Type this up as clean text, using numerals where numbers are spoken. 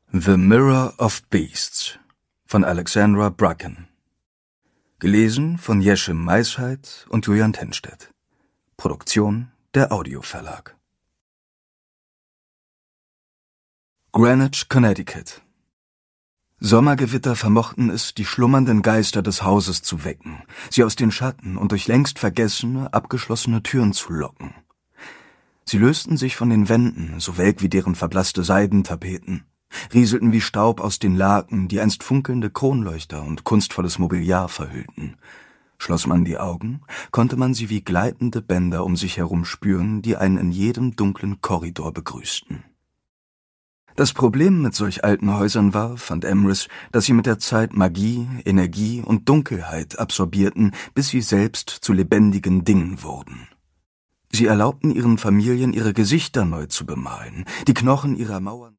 The Mirror of Beasts von Alexandra Bracken. Gelesen von Jeschim Maisheid und Julian Tenstedt. Produktion der Audio-Verlag. Greenwich, Connecticut. Sommergewitter vermochten es, die schlummernden Geister des Hauses zu wecken, sie aus den Schatten und durch längst vergessene, abgeschlossene Türen zu locken. Sie lösten sich von den Wänden, so welk wie deren verblasste Seidentapeten, rieselten wie Staub aus den Laken, die einst funkelnde Kronleuchter und kunstvolles Mobiliar verhüllten. Schloss man die Augen, konnte man sie wie gleitende Bänder um sich herum spüren, die einen in jedem dunklen Korridor begrüßten. Das Problem mit solch alten Häusern war, fand Emrys, dass sie mit der Zeit Magie, Energie und Dunkelheit absorbierten, bis sie selbst zu lebendigen Dingen wurden. Sie erlaubten ihren Familien, ihre Gesichter neu zu bemalen, die Knochen ihrer Mauern